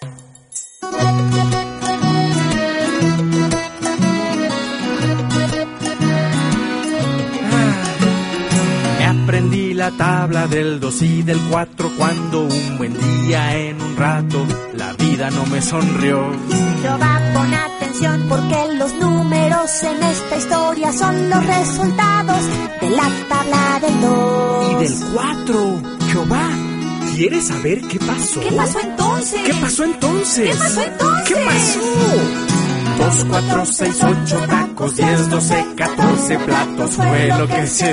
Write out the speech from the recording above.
Aprendí la tabla del 2 y del 4 cuando un buen día en un rato la vida no me sonrió. Jehová, pon atención porque los números en esta historia son los resultados de la tabla del 2 y del 4. Jehová, ¿quieres saber qué pasó? ¿Qué pasó entonces? ¿Qué pasó entonces? ¿Qué pasó entonces? ¿Qué pasó? 2, 4, 6, 8 tacos, 10, 12, 14 platos fue lo que se